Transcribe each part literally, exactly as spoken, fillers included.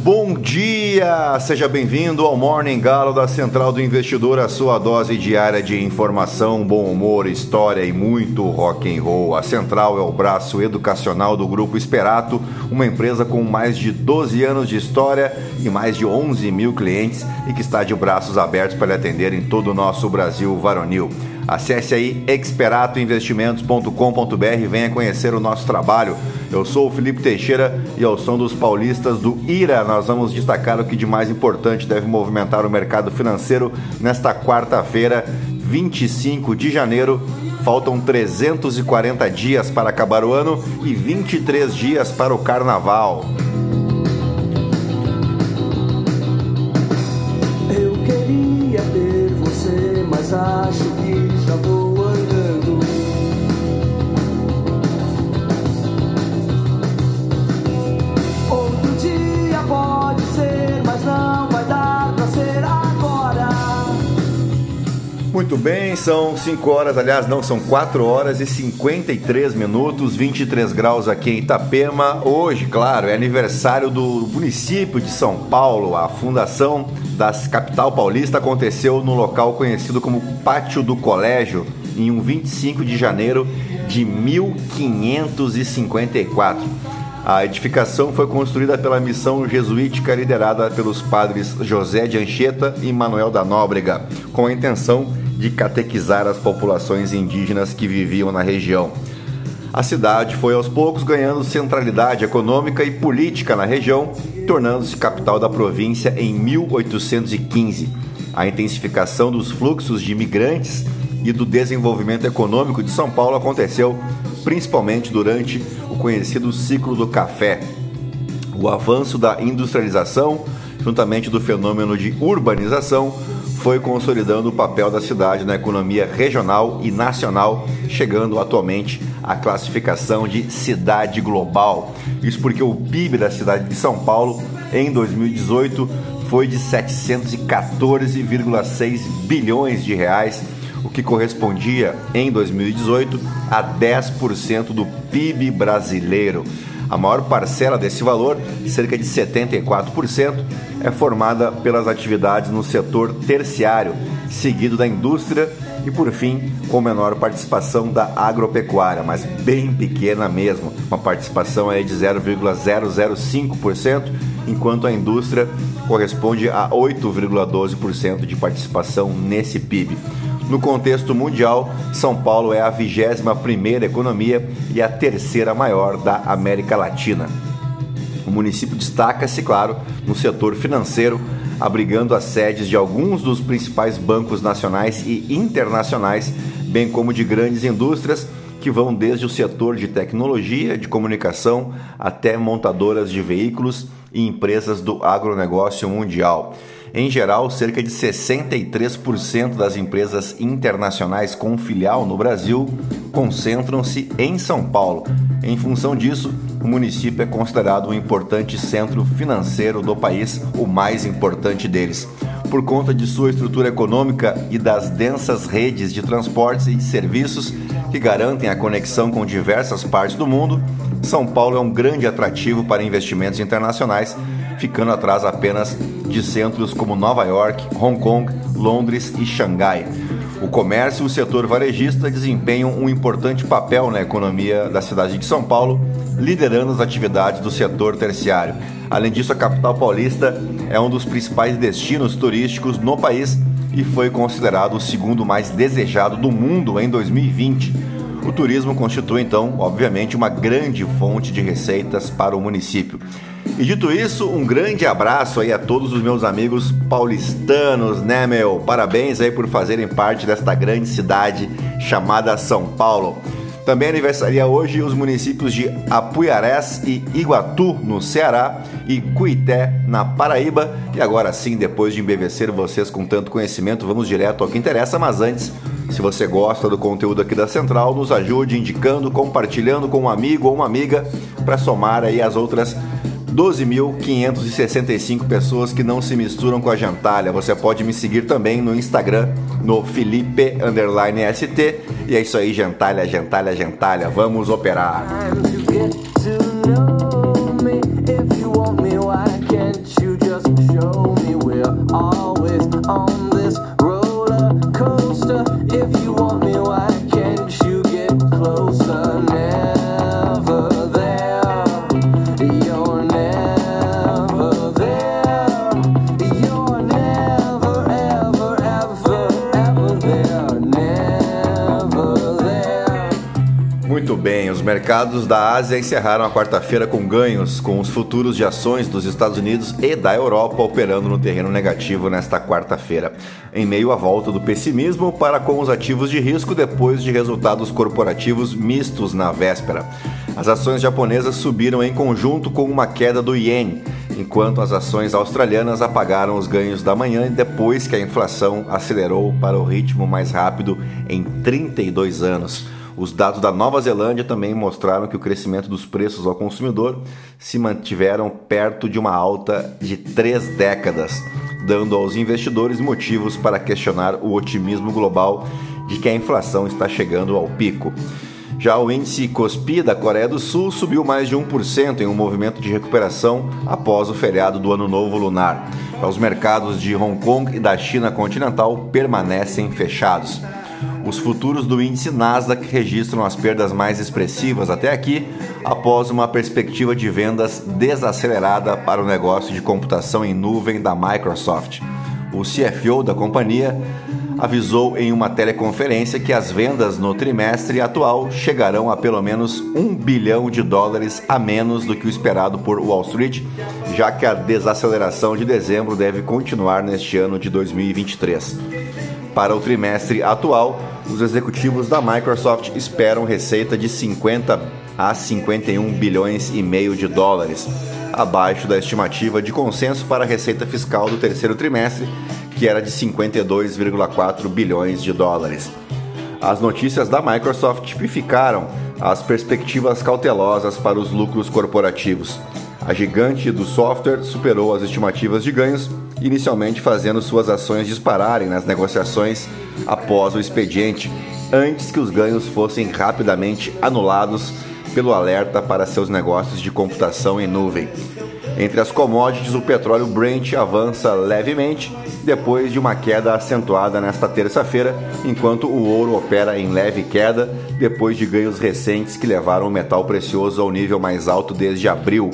bom dia! Seja bem-vindo ao Morning Galo da Central do Investidor, a sua dose diária de informação, bom humor, história e muito rock and roll. A Central é o braço educacional do Grupo Esperato, uma empresa com mais de doze anos de história e mais de onze mil clientes e que está de braços abertos para lhe atender em todo o nosso Brasil varonil. Acesse aí experato investimentos ponto com ponto b r e venha conhecer o nosso trabalho. Eu sou o Felipe Teixeira e ao som dos paulistas do Ira, nós vamos destacar o que de mais importante deve movimentar o mercado financeiro nesta quarta-feira, vinte e cinco de janeiro. Faltam trezentos e quarenta dias para acabar o ano e vinte e três dias para o carnaval. Eu queria ter você, mas acho que já vou andando. Outro dia pode ser, mas não vai dar pra ser agora. Muito bem, são cinco horas, aliás, não, são quatro horas e cinquenta e três minutos, vinte e três graus aqui em Itapema. Hoje, claro, é aniversário do município de São Paulo. A fundação da capital paulista aconteceu no local conhecido como Pátio do Colégio, em um vinte e cinco de janeiro de mil quinhentos e cinquenta e quatro. A edificação foi construída pela missão jesuítica liderada pelos padres José de Anchieta e Manuel da Nóbrega, com a intenção de catequizar as populações indígenas que viviam na região. A cidade foi aos poucos ganhando centralidade econômica e política na região, tornando-se capital da província em mil oitocentos e quinze. A intensificação dos fluxos de imigrantes e do desenvolvimento econômico de São Paulo aconteceu principalmente durante o conhecido ciclo do café. O avanço da industrialização, juntamente do fenômeno de urbanização, foi consolidando o papel da cidade na economia regional e nacional, chegando atualmente à classificação de cidade global. Isso porque o P I B da cidade de São Paulo em dois mil e dezoito foi de setecentos e quatorze vírgula seis bilhões de reais, o que correspondia em dois mil e dezoito a dez por cento do P I B brasileiro. A maior parcela desse valor, cerca de setenta e quatro por cento, é formada pelas atividades no setor terciário, seguido da indústria e, por fim, com menor participação da agropecuária, mas bem pequena mesmo, uma participação aí de zero vírgula zero zero cinco por cento, enquanto a indústria corresponde a oito vírgula doze por cento de participação nesse P I B. No contexto mundial, São Paulo é a vigésima primeira economia e a terceira maior da América Latina. O município destaca-se, claro, no setor financeiro, abrigando as sedes de alguns dos principais bancos nacionais e internacionais, bem como de grandes indústrias que vão desde o setor de tecnologia, de comunicação, até montadoras de veículos e empresas do agronegócio mundial. Em geral, cerca de sessenta e três por cento das empresas internacionais com filial no Brasil concentram-se em São Paulo. Em função disso, o município é considerado um importante centro financeiro do país, o mais importante deles. Por conta de sua estrutura econômica e das densas redes de transportes e de serviços que garantem a conexão com diversas partes do mundo, São Paulo é um grande atrativo para investimentos internacionais, ficando atrás apenas de centros como Nova York, Hong Kong, Londres e Xangai. O comércio e o setor varejista desempenham um importante papel na economia da cidade de São Paulo, liderando as atividades do setor terciário. Além disso, a capital paulista é um dos principais destinos turísticos no país e foi considerado o segundo mais desejado do mundo em dois mil e vinte. O turismo constitui, então, obviamente, uma grande fonte de receitas para o município. E dito isso, um grande abraço aí a todos os meus amigos paulistanos, né, meu? Parabéns aí por fazerem parte desta grande cidade chamada São Paulo. Também aniversaria hoje os municípios de Apuiarés e Iguatu, no Ceará, e Cuité, na Paraíba. E agora sim, depois de embevecer vocês com tanto conhecimento, vamos direto ao que interessa. Mas antes, se você gosta do conteúdo aqui da Central, nos ajude indicando, compartilhando com um amigo ou uma amiga para somar aí as outras doze mil quinhentas e sessenta e cinco pessoas que não se misturam com a gentalha. Você pode me seguir também no Instagram, no Felipe underline S T. E é isso aí, gentalha, gentalha, gentalha. Vamos operar. mercados da Ásia encerraram a quarta-feira com ganhos, com os futuros de ações dos Estados Unidos e da Europa operando no terreno negativo nesta quarta-feira, em meio à volta do pessimismo para com os ativos de risco depois de resultados corporativos mistos na véspera. As ações japonesas subiram em conjunto com uma queda do iene, enquanto as ações australianas apagaram os ganhos da manhã depois que a inflação acelerou para o ritmo mais rápido em trinta e dois anos. Os dados da Nova Zelândia também mostraram que o crescimento dos preços ao consumidor se mantiveram perto de uma alta de três décadas, dando aos investidores motivos para questionar o otimismo global de que a inflação está chegando ao pico. Já o índice Kospi da Coreia do Sul subiu mais de um por cento em um movimento de recuperação após o feriado do Ano Novo Lunar. Os mercados de Hong Kong e da China continental permanecem fechados. Os futuros do índice Nasdaq registram as perdas mais expressivas até aqui, após uma perspectiva de vendas desacelerada para o negócio de computação em nuvem da Microsoft. O C F O da companhia avisou em uma teleconferência que as vendas no trimestre atual chegarão a pelo menos um bilhão de dólares a menos do que o esperado por Wall Street, já que a desaceleração de dezembro deve continuar neste ano de dois mil e vinte e três. Para o trimestre atual, os executivos da Microsoft esperam receita de cinquenta a cinquenta e um bilhões e meio de dólares, abaixo da estimativa de consenso para a receita fiscal do terceiro trimestre, que era de cinquenta e dois vírgula quatro bilhões de dólares. As notícias da Microsoft tipificaram as perspectivas cautelosas para os lucros corporativos. A gigante do software superou as estimativas de ganhos, inicialmente fazendo suas ações dispararem nas negociações após o expediente, antes que os ganhos fossem rapidamente anulados pelo alerta para seus negócios de computação em nuvem. Entre as commodities, o petróleo Brent avança levemente depois de uma queda acentuada nesta terça-feira, enquanto o ouro opera em leve queda depois de ganhos recentes que levaram o metal precioso ao nível mais alto desde abril.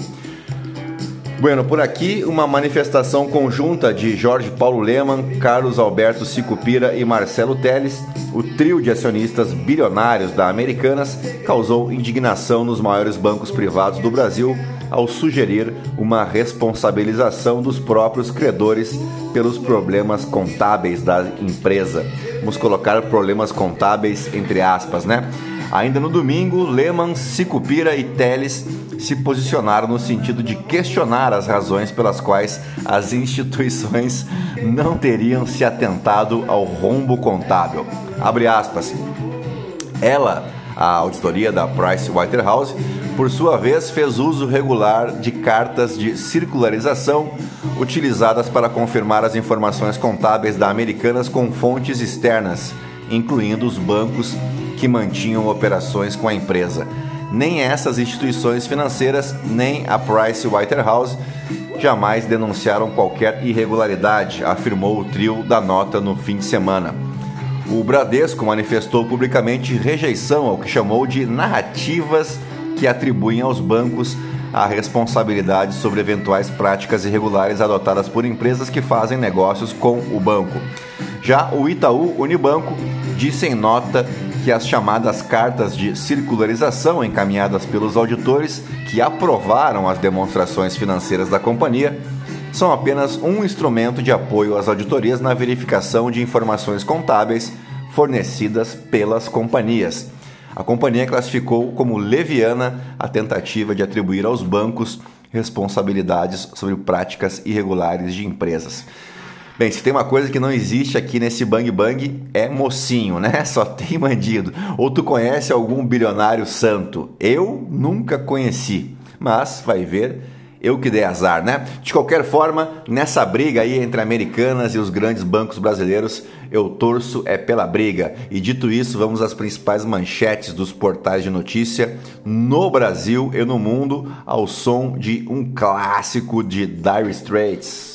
Bueno, por aqui, uma manifestação conjunta de Jorge Paulo Lemann, Carlos Alberto Sicupira e Marcelo Telles, o trio de acionistas bilionários da Americanas, causou indignação nos maiores bancos privados do Brasil ao sugerir uma responsabilização dos próprios credores pelos problemas contábeis da empresa. Vamos colocar problemas contábeis entre aspas, né? Ainda no domingo, Lemann, Sicupira e Telles se posicionaram no sentido de questionar as razões pelas quais as instituições não teriam se atentado ao rombo contábil. Abre aspas. Ela, a auditoria da Pricewaterhouse, por sua vez, fez uso regular de cartas de circularização utilizadas para confirmar as informações contábeis da Americanas com fontes externas, incluindo os bancos que mantinham operações com a empresa. Nem essas instituições financeiras, nem a Pricewaterhouse jamais denunciaram qualquer irregularidade, afirmou o trio da nota no fim de semana. O Bradesco manifestou publicamente rejeição ao que chamou de narrativas que atribuem aos bancos a responsabilidade sobre eventuais práticas irregulares adotadas por empresas que fazem negócios com o banco. Já o Itaú Unibanco disse em nota que as chamadas cartas de circularização encaminhadas pelos auditores que aprovaram as demonstrações financeiras da companhia são apenas um instrumento de apoio às auditorias na verificação de informações contábeis fornecidas pelas companhias. A companhia classificou como leviana a tentativa de atribuir aos bancos responsabilidades sobre práticas irregulares de empresas. Bem, se tem uma coisa que não existe aqui nesse Bang Bang é mocinho, né? Só tem bandido. Ou tu conhece algum bilionário santo? Eu nunca conheci, mas vai ver, eu que dei azar, né? De qualquer forma, nessa briga aí entre Americanas e os grandes bancos brasileiros, eu torço é pela briga. E dito isso, vamos às principais manchetes dos portais de notícia no Brasil e no mundo, ao som de um clássico de Dire Straits.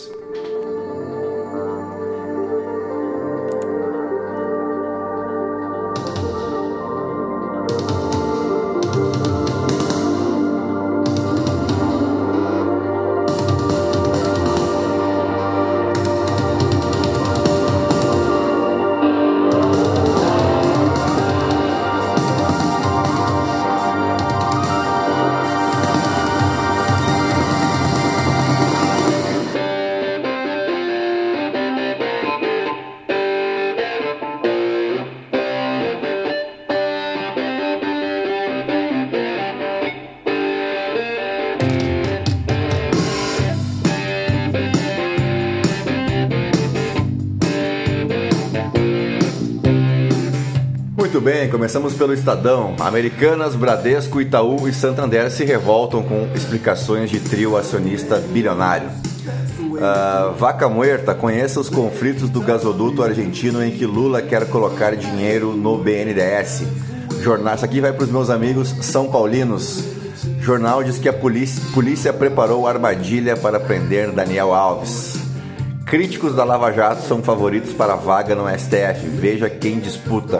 Muito bem, começamos pelo Estadão. Americanas, Bradesco, Itaú e Santander se revoltam com explicações de trio acionista bilionário. Uh, Vaca Muerta, conheça os conflitos do gasoduto argentino em que Lula quer colocar dinheiro no B N D E S. Jornal, isso aqui vai para os meus amigos são paulinos. Jornal diz que a polícia, polícia preparou armadilha para prender Daniel Alves. Críticos da Lava Jato são favoritos para a vaga no S T F. Veja quem disputa.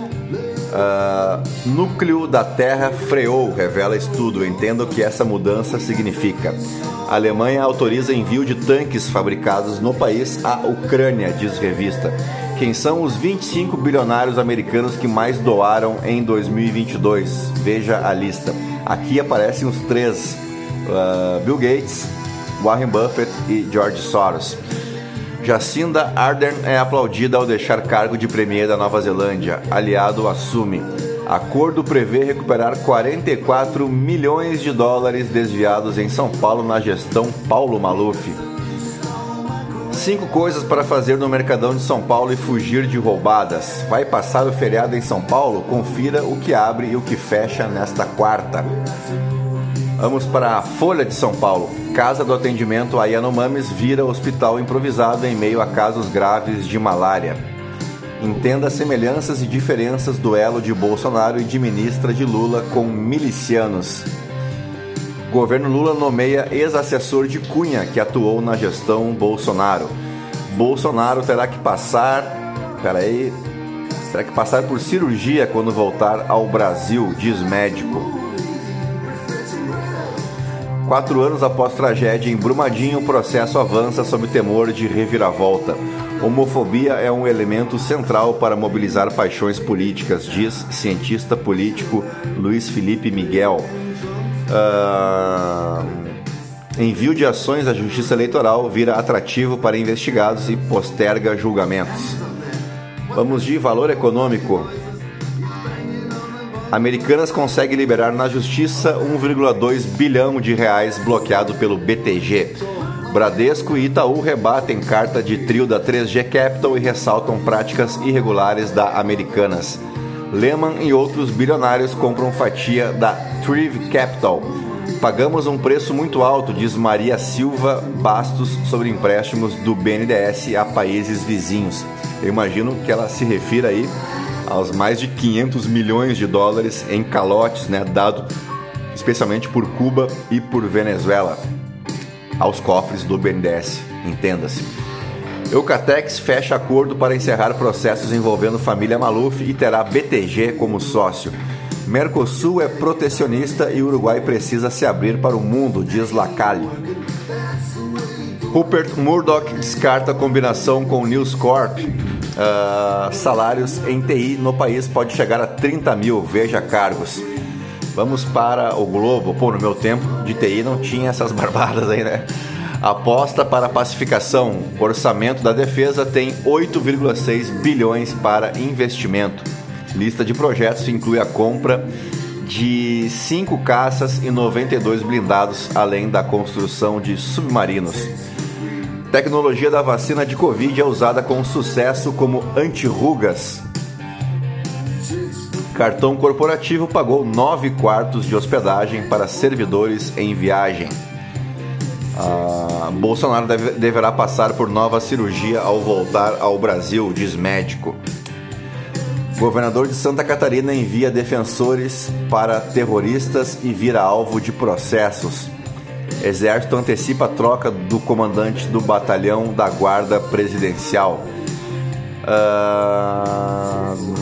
Uh, núcleo da Terra freou, revela estudo. Entenda o que essa mudança significa. A Alemanha autoriza envio de tanques fabricados no país à Ucrânia, diz revista. Quem são os vinte e cinco bilionários americanos que mais doaram em dois mil e vinte e dois? Veja a lista. Aqui aparecem os três: uh, Bill Gates, Warren Buffett e George Soros. Jacinda Ardern é aplaudida ao deixar cargo de premier da Nova Zelândia. Aliado assume. Acordo prevê recuperar quarenta e quatro milhões de dólares desviados em São Paulo na gestão Paulo Maluf. Cinco coisas para fazer no Mercadão de São Paulo e fugir de roubadas. Vai passar o feriado em São Paulo? Confira o que abre e o que fecha nesta quarta. Vamos para a Folha de São Paulo. Casa do atendimento a Yanomamis vira hospital improvisado em meio a casos graves de malária. Entenda as semelhanças e diferenças do elo de Bolsonaro e de ministra de Lula com milicianos. Governo Lula nomeia ex-assessor de Cunha que atuou na gestão Bolsonaro. Bolsonaro terá que passar... Peraí... Terá que passar por cirurgia quando voltar ao Brasil, diz médico. Quatro anos após tragédia em Brumadinho, o processo avança sob temor de reviravolta. Homofobia é um elemento central para mobilizar paixões políticas, diz cientista político Luiz Felipe Miguel. Uh... Envio de ações à Justiça Eleitoral vira atrativo para investigados e posterga julgamentos. Vamos de valor econômico. Americanas consegue liberar na justiça um vírgula dois bilhão de reais bloqueado pelo B T G. Bradesco e Itaú rebatem carta de trio da três G Capital e ressaltam práticas irregulares da Americanas. Lehman e outros bilionários compram fatia da Thrive Capital. Pagamos um preço muito alto, diz Maria Silva Bastos sobre empréstimos do B N D E S a países vizinhos. Eu imagino que ela se refira aí aos mais de quinhentos milhões de dólares em calotes, né, dado especialmente por Cuba e por Venezuela aos cofres do B N D E S, entenda-se. Eucatex fecha acordo para encerrar processos envolvendo família Maluf e terá B T G como sócio. Mercosul é protecionista e Uruguai precisa se abrir para o mundo, diz Lacalle. Rupert Murdoch descarta combinação com News Corp. Uh, salários em T I no país pode chegar a trinta mil, veja cargos. Vamos para o Globo. Pô, no meu tempo de T I não tinha essas barbadas aí, né? Aposta para pacificação. O orçamento da defesa tem oito vírgula seis bilhões para investimento. Lista de projetos inclui a compra de cinco caças e noventa e dois blindados, além da construção de submarinos. Tecnologia da vacina de Covid é usada com sucesso como antirrugas. Cartão corporativo pagou nove quartos de hospedagem para servidores em viagem. Ah, Bolsonaro deve, deverá passar por nova cirurgia ao voltar ao Brasil, diz médico. Governador de Santa Catarina envia defensores para terroristas e vira alvo de processos. Exército antecipa a troca do comandante do batalhão da Guarda Presidencial. Uh...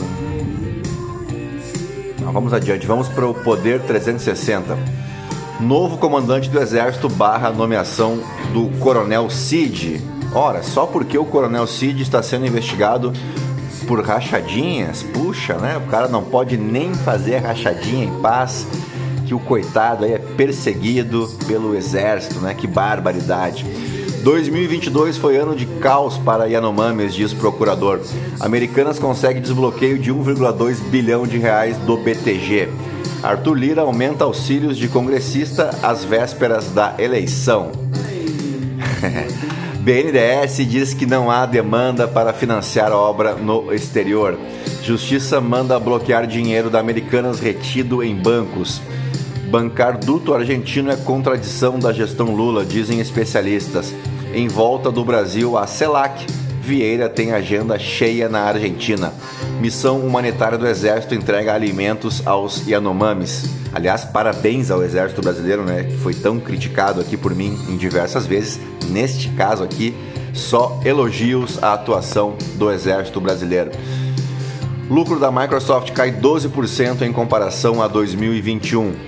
Vamos adiante, vamos para o Poder trezentos e sessenta. Novo comandante do Exército barra a nomeação do Coronel Cid. Ora, só porque o Coronel Cid está sendo investigado por rachadinhas, puxa, né? O cara não pode nem fazer rachadinha em paz, que o coitado aí é perseguido pelo exército, né? Que barbaridade. dois mil e vinte e dois foi ano de caos para Yanomamis, diz procurador. Americanas consegue desbloqueio de um vírgula dois bilhão de reais do B T G. Arthur Lira aumenta auxílios de congressista às vésperas da eleição. B N D E S diz que não há demanda para financiar a obra no exterior. Justiça manda bloquear dinheiro da Americanas retido em bancos. Bancar duto argentino é contradição da gestão Lula, dizem especialistas. Em volta do Brasil, a CELAC, Vieira tem agenda cheia na Argentina. Missão humanitária do Exército entrega alimentos aos Yanomamis. Aliás, parabéns ao Exército Brasileiro, né, que foi tão criticado aqui por mim em diversas vezes. Neste caso aqui, só elogios à atuação do Exército Brasileiro. Lucro da Microsoft cai doze por cento em comparação a dois mil e vinte e um.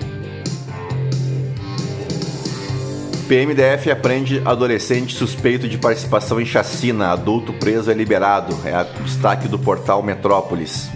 P M D F apreende adolescente suspeito de participação em chacina. Adulto preso é liberado. É o destaque do portal Metrópolis.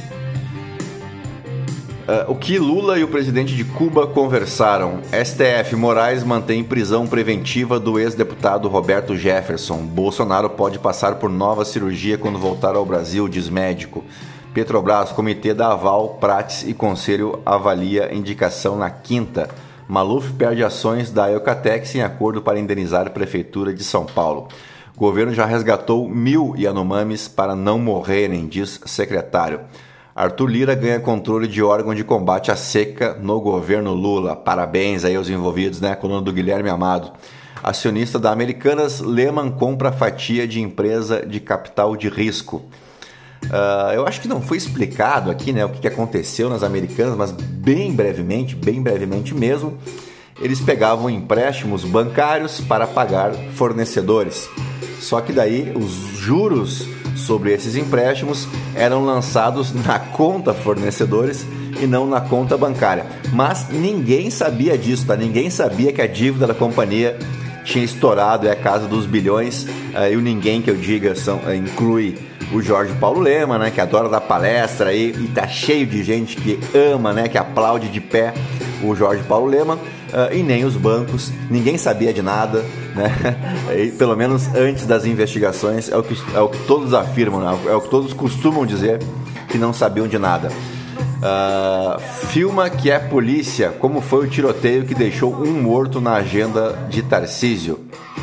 Uh, o que Lula e o presidente de Cuba conversaram? S T F, Moraes mantém prisão preventiva do ex-deputado Roberto Jefferson. Bolsonaro pode passar por nova cirurgia quando voltar ao Brasil, diz médico. Petrobras, comitê dá aval, Prates e conselho avalia indicação na quinta. Maluf perde ações da Eucatex em acordo para indenizar a Prefeitura de São Paulo. O governo já resgatou mil Yanomamis para não morrerem, diz secretário. Arthur Lira ganha controle de órgão de combate à seca no governo Lula. Parabéns aí aos envolvidos, né? Coluna do Guilherme Amado. Acionista da Americanas, Lehman compra fatia de empresa de capital de risco. Uh, eu acho que não foi explicado aqui, né, o que aconteceu nas Americanas, mas bem brevemente, bem brevemente mesmo, eles pegavam empréstimos bancários para pagar fornecedores. Só que daí os juros sobre esses empréstimos eram lançados na conta fornecedores e não na conta bancária. Mas ninguém sabia disso, tá? Ninguém sabia que a dívida da companhia tinha estourado, é a casa dos bilhões. Uh, e o ninguém que eu diga são, uh, inclui o Jorge Paulo Lema, né, que adora dar palestra aí, e tá cheio de gente que ama, né, que aplaude de pé o Jorge Paulo Lema, uh, e nem os bancos, ninguém sabia de nada, né, e, pelo menos antes das investigações, é o que, é o que todos afirmam, né, é o que todos costumam dizer, que não sabiam de nada. Uh, filma que é polícia, como foi o tiroteio que deixou um morto na agenda de Tarcísio.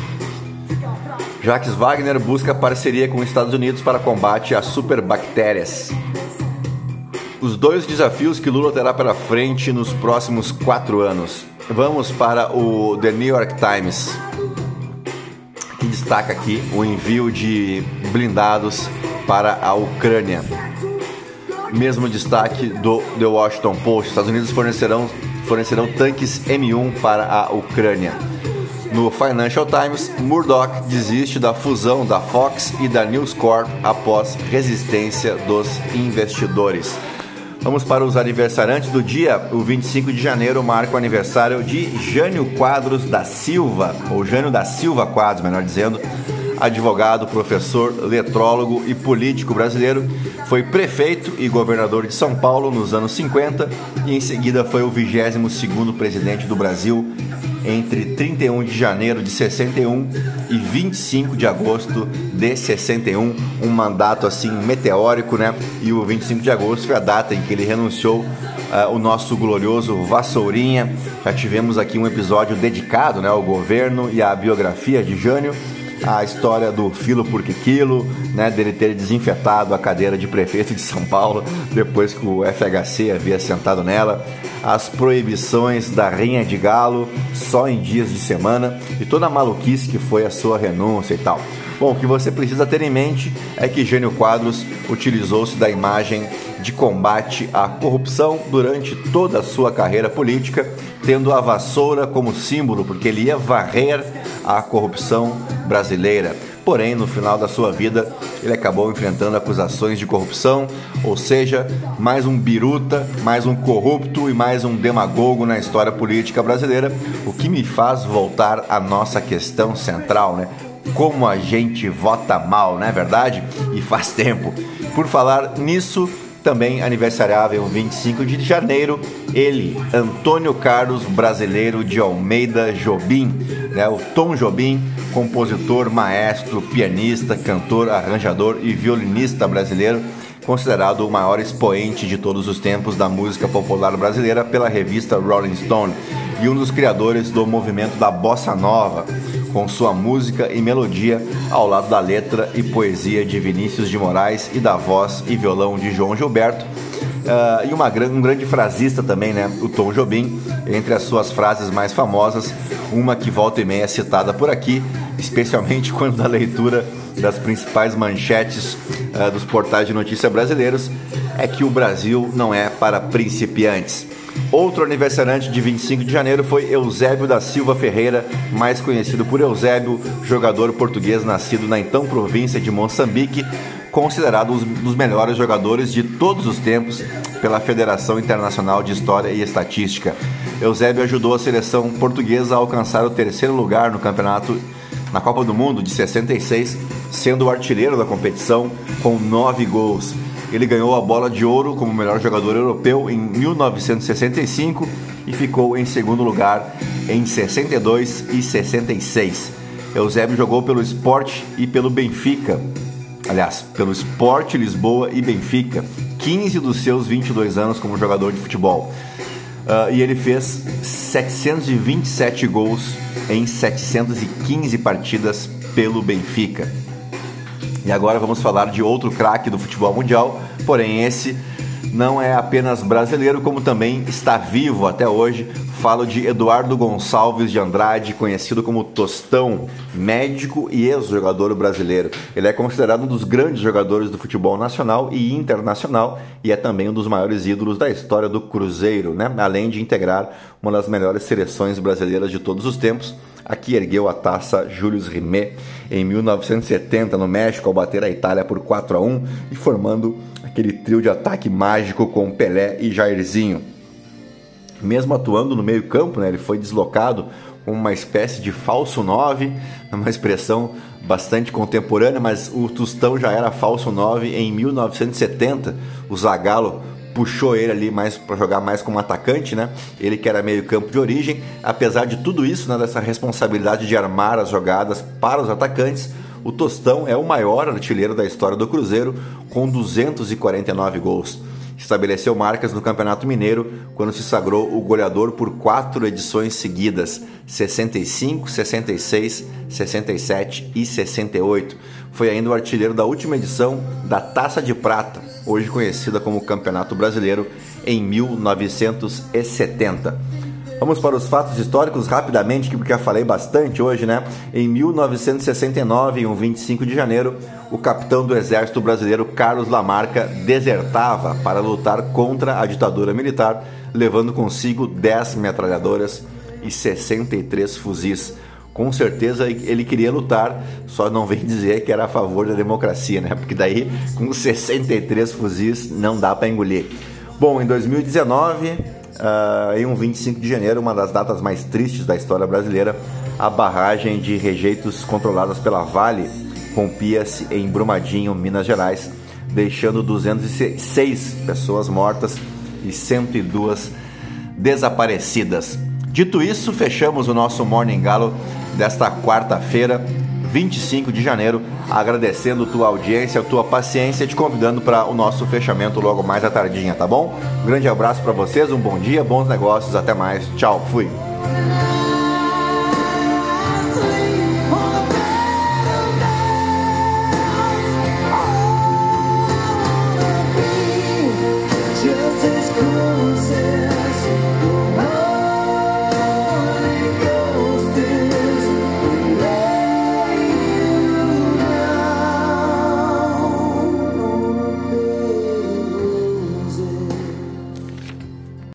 Jacques Wagner busca parceria com os Estados Unidos para combate a superbactérias. Os dois desafios que Lula terá pela frente nos próximos quatro anos. Vamos para o The New York Times, que destaca aqui o envio de blindados para a Ucrânia. Mesmo destaque do The Washington Post. Os Estados Unidos fornecerão, fornecerão tanques M um para a Ucrânia. No Financial Times, Murdoch desiste da fusão da Fox e da News Corp após resistência dos investidores. Vamos para os aniversariantes do dia. O vinte e cinco de janeiro marca o aniversário de Jânio Quadros da Silva, ou Jânio da Silva Quadros, melhor dizendo, advogado, professor, letrólogo e político brasileiro. Foi prefeito e governador de São Paulo nos anos cinquenta e em seguida foi o vigésimo segundo presidente do Brasil entre trinta e um de janeiro de sessenta e um e vinte e cinco de agosto de sessenta e um, um mandato assim meteórico, né? E o vinte e cinco de agosto foi a data em que ele renunciou uh, o nosso glorioso Vassourinha. Já tivemos aqui um episódio dedicado, né, ao governo e à biografia de Jânio. A história do filo por que quilo, né, dele ter desinfetado a cadeira de prefeito de São Paulo depois que o F H C havia sentado nela, as proibições da rinha de galo só em dias de semana e toda a maluquice que foi a sua renúncia e tal. Bom, o que você precisa ter em mente é que Jânio Quadros utilizou-se da imagem de combate à corrupção durante toda a sua carreira política, tendo a vassoura como símbolo, porque ele ia varrer a corrupção brasileira. Porém, no final da sua vida, ele acabou enfrentando acusações de corrupção, ou seja, mais um biruta, mais um corrupto e mais um demagogo na história política brasileira, o que me faz voltar à nossa questão central, né? Como a gente vota mal, não é verdade? E faz tempo. Por falar nisso, também aniversariava em vinte e cinco de janeiro, ele, Antônio Carlos Brasileiro de Almeida Jobim, né? O Tom Jobim, compositor, maestro, pianista, cantor, arranjador e violinista brasileiro, considerado o maior expoente de todos os tempos da música popular brasileira pela revista Rolling Stone e um dos criadores do movimento da Bossa Nova. com sua música e melodia ao lado da letra e poesia de Vinícius de Moraes e da voz e violão de João Gilberto. Uh, e uma, um grande frasista também, né, o Tom Jobim, entre as suas frases mais famosas, uma que volta e meia é citada por aqui, especialmente quando da leitura das principais manchetes uh, dos portais de notícia brasileiros, é que o Brasil não é para principiantes. Outro aniversariante de vinte e cinco de janeiro foi Eusébio da Silva Ferreira, mais conhecido por Eusébio, jogador português nascido na então província de Moçambique, considerado um dos melhores jogadores de todos os tempos pela Federação Internacional de História e Estatística. Eusébio ajudou a seleção portuguesa a alcançar o terceiro lugar no campeonato na Copa do Mundo de sessenta e seis, sendo o artilheiro da competição com nove gols. Ele ganhou a bola de ouro como melhor jogador europeu em mil novecentos e sessenta e cinco e ficou em segundo lugar em sessenta e dois e sessenta e seis. Eusébio jogou pelo Sport e pelo Benfica, aliás, pelo Sport Lisboa e Benfica, quinze dos seus vinte e dois anos como jogador de futebol. Uh, e ele fez setecentos e vinte e sete gols em setecentas e quinze partidas pelo Benfica. E agora vamos falar de outro craque do futebol mundial, porém esse não é apenas brasileiro, como também está vivo até hoje. Falo de Eduardo Gonçalves de Andrade, conhecido como Tostão, médico e ex-jogador brasileiro. Ele é considerado um dos grandes jogadores do futebol nacional e internacional e é também um dos maiores ídolos da história do Cruzeiro, né? Além de integrar uma das melhores seleções brasileiras de todos os tempos. Aqui ergueu a taça Julius Rimet em mil novecentos e setenta no México ao bater a Itália por quatro a um e formando aquele trio de ataque mágico com Pelé e Jairzinho. Mesmo atuando no meio campo, né, ele foi deslocado como uma espécie de falso nove, uma expressão bastante contemporânea, mas o Tostão já era falso nove em mil novecentos e setenta. O Zagallo puxou ele ali mais para jogar mais como atacante, né? Ele que era meio campo de origem. Apesar de tudo isso, né, dessa responsabilidade de armar as jogadas para os atacantes, o Tostão é o maior artilheiro da história do Cruzeiro, com duzentos e quarenta e nove gols. Estabeleceu marcas no Campeonato Mineiro quando se sagrou o goleador por quatro edições seguidas, sessenta e cinco, sessenta e seis, sessenta e sete e sessenta e oito. Foi ainda o artilheiro da última edição da Taça de Prata, hoje conhecida como Campeonato Brasileiro, em mil novecentos e setenta. Vamos para os fatos históricos rapidamente, porque já falei bastante hoje, né? Em mil novecentos e sessenta e nove, em um vinte e cinco de janeiro, o capitão do Exército Brasileiro, Carlos Lamarca, desertava para lutar contra a ditadura militar, levando consigo dez metralhadoras e sessenta e três fuzis. Com certeza ele queria lutar, só não vem dizer que era a favor da democracia, né? Porque daí, com sessenta e três fuzis, não dá para engolir. Bom, em dois mil e dezenove... Uh, em um vinte e cinco de janeiro, uma das datas mais tristes da história brasileira, a barragem de rejeitos controladas pela Vale rompia-se em Brumadinho, Minas Gerais, deixando duzentas e seis pessoas mortas e cento e duas desaparecidas. Dito isso, fechamos o nosso Morning Galo desta quarta-feira, vinte e cinco de janeiro, agradecendo tua audiência, tua paciência, te convidando para o nosso fechamento logo mais à tardinha, tá bom? Um grande abraço para vocês, um bom dia, bons negócios, até mais, tchau, fui!